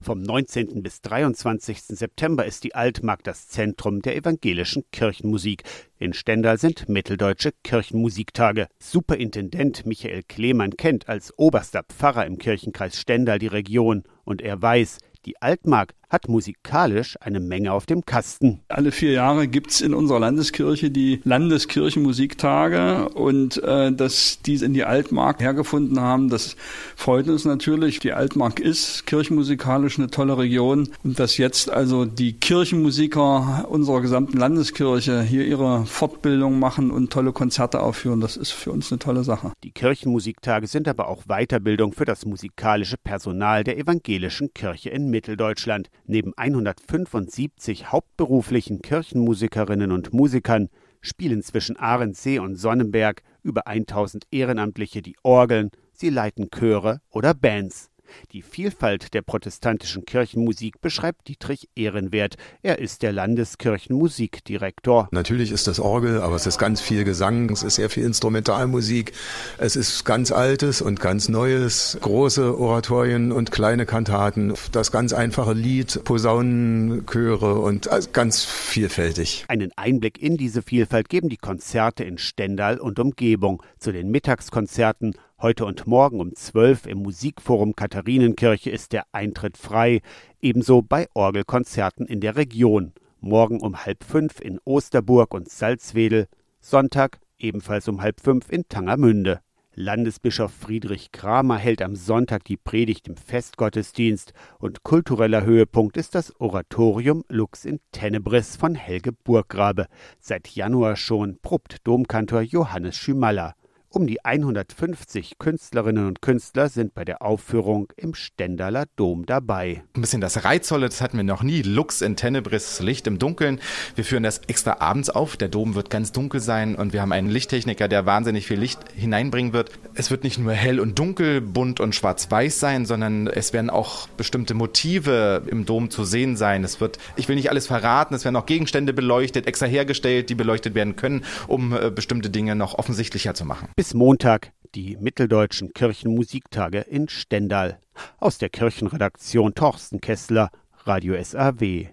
Vom 19. bis 23. September ist die Altmark das Zentrum der evangelischen Kirchenmusik. In Stendal sind Mitteldeutsche Kirchenmusiktage. Superintendent Michael Klemann kennt als oberster Pfarrer im Kirchenkreis Stendal die Region und er weiß, die Altmark hat musikalisch eine Menge auf dem Kasten. Alle 4 Jahre gibt's in unserer Landeskirche die Landeskirchenmusiktage und dass die in die Altmark hergefunden haben, das freut uns natürlich. Die Altmark ist kirchenmusikalisch eine tolle Region und dass jetzt also die Kirchenmusiker unserer gesamten Landeskirche hier ihre Fortbildung machen und tolle Konzerte aufführen, das ist für uns eine tolle Sache. Die Kirchenmusiktage sind aber auch Weiterbildung für das musikalische Personal der evangelischen Kirche in Mitteldeutschland. Neben 175 hauptberuflichen Kirchenmusikerinnen und Musikern spielen zwischen Ahrensee und Sonnenberg über 1000 Ehrenamtliche die Orgeln, sie leiten Chöre oder Bands. Die Vielfalt der protestantischen Kirchenmusik beschreibt Dietrich Ehrenwert. Er ist der Landeskirchenmusikdirektor. Natürlich ist das Orgel, aber es ist ganz viel Gesang, es ist sehr viel Instrumentalmusik, es ist ganz Altes und ganz Neues, große Oratorien und kleine Kantaten, das ganz einfache Lied, Posaunenchöre und ganz vielfältig. Einen Einblick in diese Vielfalt geben die Konzerte in Stendal und Umgebung. Zu den Mittagskonzerten heute und morgen um 12 im Musikforum Katharinenkirche ist der Eintritt frei, ebenso bei Orgelkonzerten in der Region. Morgen um 4:30 in Osterburg und Salzwedel, Sonntag ebenfalls um 4:30 in Tangermünde. Landesbischof Friedrich Kramer hält am Sonntag die Predigt im Festgottesdienst und kultureller Höhepunkt ist das Oratorium Lux in Tenebris von Helge Burggrabe. Seit Januar schon probt Domkantor Johannes Schümalla. Um die 150 Künstlerinnen und Künstler sind bei der Aufführung im Stendaler Dom dabei. Ein bisschen das Reizvolle, das hatten wir noch nie. Lux in Tenebris, Licht im Dunkeln. Wir führen das extra abends auf. Der Dom wird ganz dunkel sein und wir haben einen Lichttechniker, der wahnsinnig viel Licht hineinbringen wird. Es wird nicht nur hell und dunkel, bunt und schwarz-weiß sein, sondern es werden auch bestimmte Motive im Dom zu sehen sein. Ich will nicht alles verraten, es werden auch Gegenstände beleuchtet, extra hergestellt, die beleuchtet werden können, um bestimmte Dinge noch offensichtlicher zu machen. Bis Montag die Mitteldeutschen Kirchenmusiktage in Stendal. Aus der Kirchenredaktion Torsten Kessler, Radio SAW.